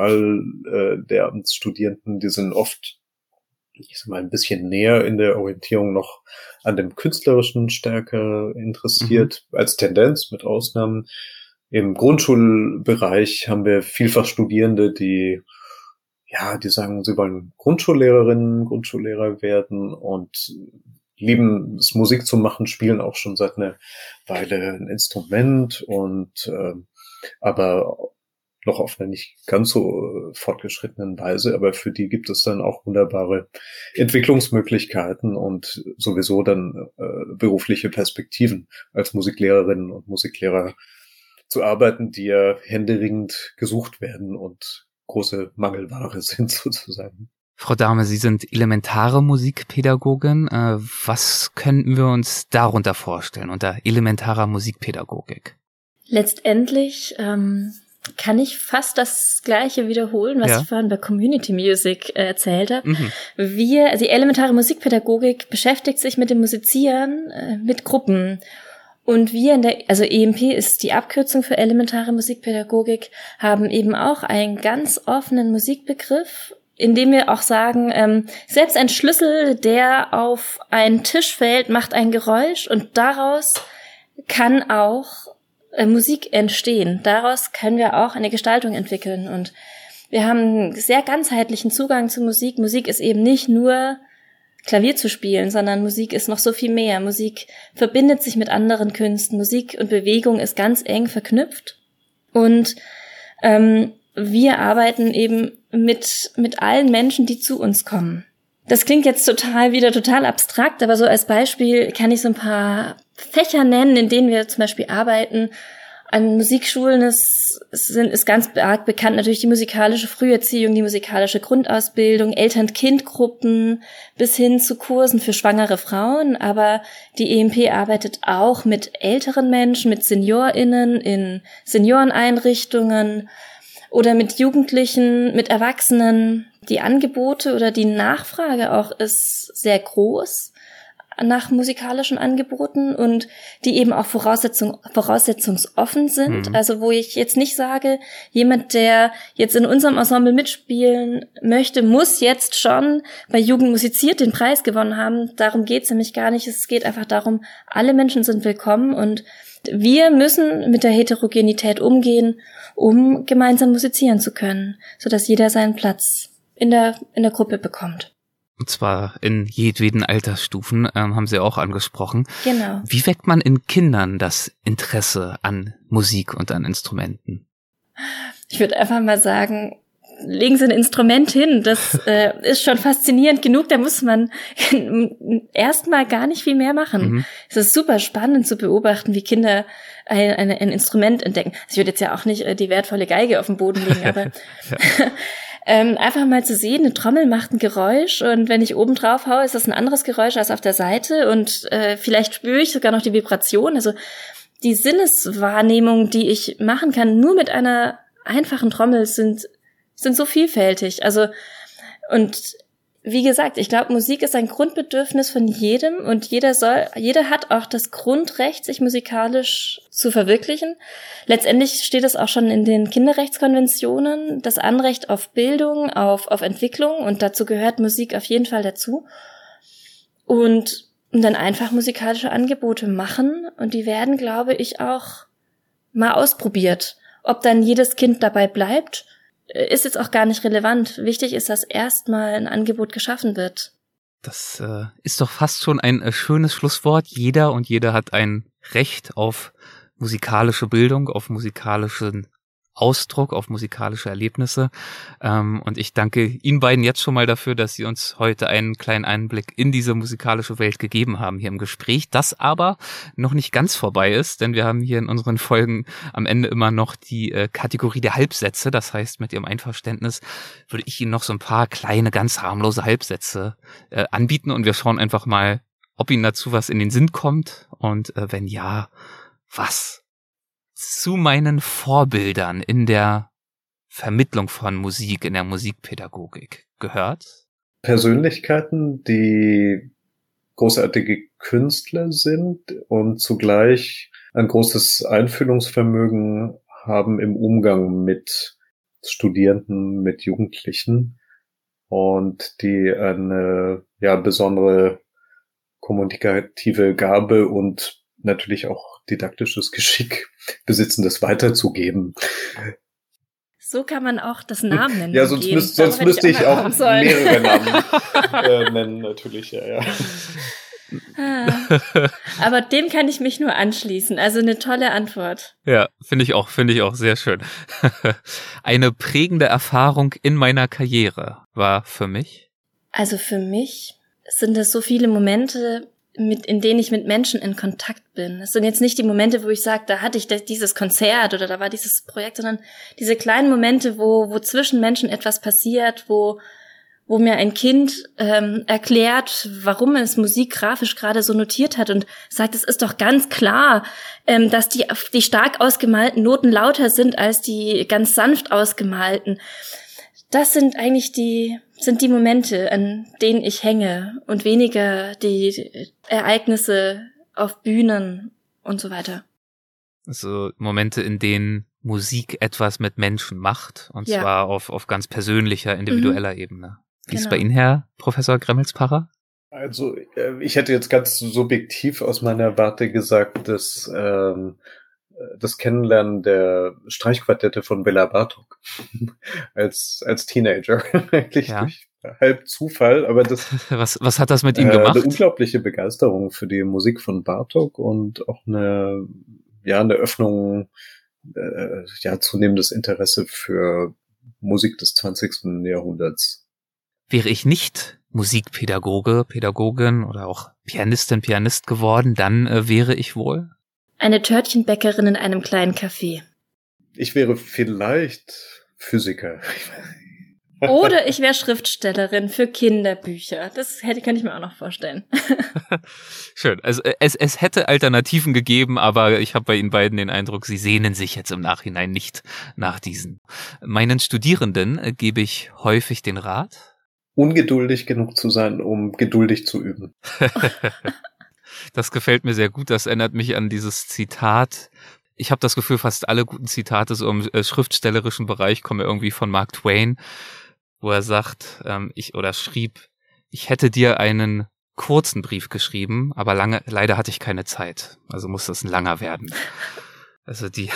Gymnasial-Lehramtsstudierenden, die sind oft, ich sag mal, ein bisschen näher in der Orientierung noch an dem Künstlerischen stärker interessiert, als Tendenz mit Ausnahmen. Im Grundschulbereich haben wir vielfach Studierende, die sagen, sie wollen Grundschullehrer werden und lieben es, Musik zu machen, spielen auch schon seit einer Weile ein Instrument und aber noch auf einer nicht ganz so fortgeschrittenen Weise, aber für die gibt es dann auch wunderbare Entwicklungsmöglichkeiten und sowieso dann berufliche Perspektiven als Musiklehrerinnen und Musiklehrer zu arbeiten, die ja händeringend gesucht werden und große Mangelware sind sozusagen. Frau Dahme, Sie sind elementare Musikpädagogin. Was könnten wir uns darunter vorstellen, unter elementarer Musikpädagogik? Letztendlich kann ich fast das Gleiche wiederholen, was ich vorhin bei Community Music erzählt habe. Die elementare Musikpädagogik beschäftigt sich mit dem Musizieren mit Gruppen. Und wir also EMP ist die Abkürzung für elementare Musikpädagogik, haben eben auch einen ganz offenen Musikbegriff, indem wir auch sagen, selbst ein Schlüssel, der auf einen Tisch fällt, macht ein Geräusch und daraus kann auch Musik entstehen. Daraus können wir auch eine Gestaltung entwickeln und wir haben einen sehr ganzheitlichen Zugang zu Musik. Musik ist eben nicht nur Klavier zu spielen, sondern Musik ist noch so viel mehr. Musik verbindet sich mit anderen Künsten. Musik und Bewegung ist ganz eng verknüpft und wir arbeiten eben mit allen Menschen, die zu uns kommen. Das klingt jetzt total abstrakt, aber so als Beispiel kann ich so ein paar Fächer nennen, in denen wir zum Beispiel arbeiten. An Musikschulen ist ganz arg bekannt natürlich die musikalische Früherziehung, die musikalische Grundausbildung, Eltern-Kind-Gruppen bis hin zu Kursen für schwangere Frauen. Aber die EMP arbeitet auch mit älteren Menschen, mit SeniorInnen in Senioreneinrichtungen oder mit Jugendlichen, mit Erwachsenen. Die Angebote oder die Nachfrage auch ist sehr groß nach musikalischen Angeboten und die eben auch voraussetzungsoffen sind. Mhm. Also wo ich jetzt nicht sage, jemand, der jetzt in unserem Ensemble mitspielen möchte, muss jetzt schon bei Jugend musiziert den Preis gewonnen haben. Darum geht's nämlich gar nicht. Es geht einfach darum, alle Menschen sind willkommen und wir müssen mit der Heterogenität umgehen, um gemeinsam musizieren zu können, sodass jeder seinen Platz in der Gruppe bekommt. Und zwar in jedweden Altersstufen, haben Sie auch angesprochen. Genau. Wie weckt man in Kindern das Interesse an Musik und an Instrumenten? Ich würde einfach mal sagen, legen Sie ein Instrument hin. Das ist schon faszinierend genug. Da muss man erstmal gar nicht viel mehr machen. Mhm. Es ist super spannend zu beobachten, wie Kinder ein Instrument entdecken. Also ich würde jetzt ja auch nicht die wertvolle Geige auf den Boden legen, aber ja. Einfach mal zu sehen, eine Trommel macht ein Geräusch und wenn ich oben drauf haue, ist das ein anderes Geräusch als auf der Seite und vielleicht spüre ich sogar noch die Vibration. Also die Sinneswahrnehmung, die ich machen kann, nur mit einer einfachen Trommel sind so vielfältig. Also und wie gesagt, ich glaube, Musik ist ein Grundbedürfnis von jedem und jeder hat auch das Grundrecht, sich musikalisch zu verwirklichen. Letztendlich steht es auch schon in den Kinderrechtskonventionen, das Anrecht auf Bildung, auf Entwicklung und dazu gehört Musik auf jeden Fall dazu. Und dann einfach musikalische Angebote machen und die werden, glaube ich, auch mal ausprobiert. Ob dann jedes Kind dabei bleibt, ist jetzt auch gar nicht relevant. Wichtig ist, dass erstmal ein Angebot geschaffen wird. Das ist doch fast schon ein schönes Schlusswort. Jeder und jede hat ein Recht auf musikalische Bildung, auf musikalischen Ausdruck, auf musikalische Erlebnisse. Und ich danke Ihnen beiden jetzt schon mal dafür, dass Sie uns heute einen kleinen Einblick in diese musikalische Welt gegeben haben hier im Gespräch, das aber noch nicht ganz vorbei ist, denn wir haben hier in unseren Folgen am Ende immer noch die Kategorie der Halbsätze. Das heißt, mit Ihrem Einverständnis würde ich Ihnen noch so ein paar kleine, ganz harmlose Halbsätze anbieten und wir schauen einfach mal, ob Ihnen dazu was in den Sinn kommt und wenn ja, was? Zu meinen Vorbildern in der Vermittlung von Musik, in der Musikpädagogik gehört? Persönlichkeiten, die großartige Künstler sind und zugleich ein großes Einfühlungsvermögen haben im Umgang mit Studierenden, mit Jugendlichen und die eine besondere kommunikative Gabe und natürlich auch didaktisches Geschick besitzen, das weiterzugeben. So kann man auch das Namen nennen. Ja, sonst müsste ich auch mehrere Namen nennen, natürlich, ja. Aber dem kann ich mich nur anschließen. Also eine tolle Antwort. Ja, finde ich auch sehr schön. Eine prägende Erfahrung in meiner Karriere war für mich? Also für mich sind es so viele Momente, in denen ich mit Menschen in Kontakt bin. Es sind jetzt nicht die Momente, wo ich sage, da hatte ich dieses Konzert oder da war dieses Projekt, sondern diese kleinen Momente, wo zwischen Menschen etwas passiert, wo mir ein Kind erklärt, warum es Musik grafisch gerade so notiert hat und sagt, es ist doch ganz klar, dass die stark ausgemalten Noten lauter sind als die ganz sanft ausgemalten. Das sind eigentlich die Momente, an denen ich hänge und weniger die Ereignisse auf Bühnen und so weiter. Also Momente, in denen Musik etwas mit Menschen macht und zwar auf ganz persönlicher, individueller Ebene. Wie ist es bei Ihnen, Herr Professor Gremmelspacher? Also ich hätte jetzt ganz subjektiv aus meiner Warte gesagt, dass das Kennenlernen der Streichquartette von Bela Bartók als Teenager eigentlich durch halb Zufall, aber das was hat das mit ihm gemacht? Eine unglaubliche Begeisterung für die Musik von Bartók und auch eine Öffnung, zunehmendes Interesse für Musik des 20. Jahrhunderts. Wäre ich nicht Musikpädagoge, Pädagogin oder auch Pianistin, Pianist geworden, dann wäre ich wohl? eine Törtchenbäckerin in einem kleinen Café. Ich wäre vielleicht Physiker. Oder ich wäre Schriftstellerin für Kinderbücher. Das könnte ich mir auch noch vorstellen. Schön. Also es hätte Alternativen gegeben, aber ich habe bei Ihnen beiden den Eindruck, Sie sehnen sich jetzt im Nachhinein nicht nach diesen. Meinen Studierenden gebe ich häufig den Rat, ungeduldig genug zu sein, um geduldig zu üben. Das gefällt mir sehr gut. Das erinnert mich an dieses Zitat. Ich habe das Gefühl, fast alle guten Zitate so im schriftstellerischen Bereich kommen irgendwie von Mark Twain, wo er sagt, schrieb, ich hätte dir einen kurzen Brief geschrieben, aber leider hatte ich keine Zeit. Also muss das ein langer werden. Also die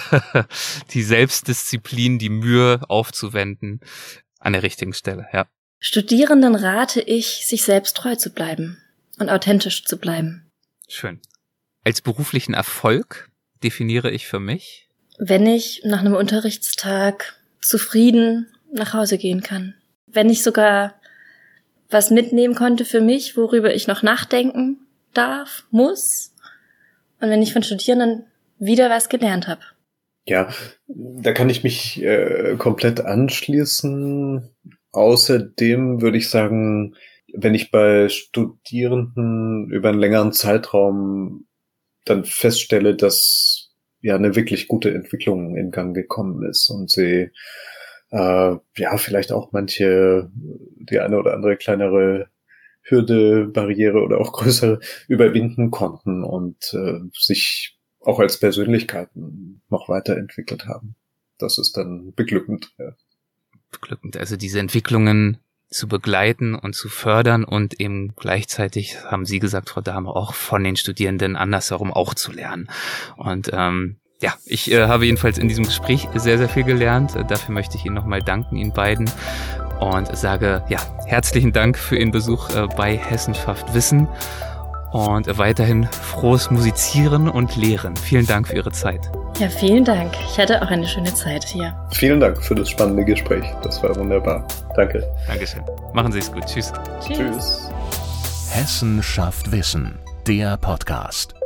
Selbstdisziplin, die Mühe aufzuwenden an der richtigen Stelle, ja. Studierenden rate ich, sich selbst treu zu bleiben und authentisch zu bleiben. Schön. Als beruflichen Erfolg definiere ich für mich, wenn ich nach einem Unterrichtstag zufrieden nach Hause gehen kann. Wenn ich sogar was mitnehmen konnte für mich, worüber ich noch nachdenken darf, muss. Und wenn ich von Studierenden wieder was gelernt habe. Ja, da kann ich mich komplett anschließen. Außerdem würde ich sagen, wenn ich bei Studierenden über einen längeren Zeitraum dann feststelle, dass ja eine wirklich gute Entwicklung in Gang gekommen ist und sie vielleicht auch die eine oder andere kleinere Hürde, Barriere oder auch größere überwinden konnten und sich auch als Persönlichkeiten noch weiterentwickelt haben. Das ist dann beglückend. Ja. Beglückend, also diese Entwicklungen zu begleiten und zu fördern und eben gleichzeitig, haben Sie gesagt, Frau Dahme, auch von den Studierenden andersherum auch zu lernen. Und ich habe jedenfalls in diesem Gespräch sehr, sehr viel gelernt. Dafür möchte ich Ihnen nochmal danken, Ihnen beiden. Und sage, herzlichen Dank für Ihren Besuch bei Hessen schafft Wissen. Und weiterhin frohes Musizieren und Lehren. Vielen Dank für Ihre Zeit. Ja, vielen Dank. Ich hatte auch eine schöne Zeit hier. Vielen Dank für das spannende Gespräch. Das war wunderbar. Danke. Dankeschön. Machen Sie es gut. Tschüss. Tschüss. Hessen schafft Wissen, der Podcast.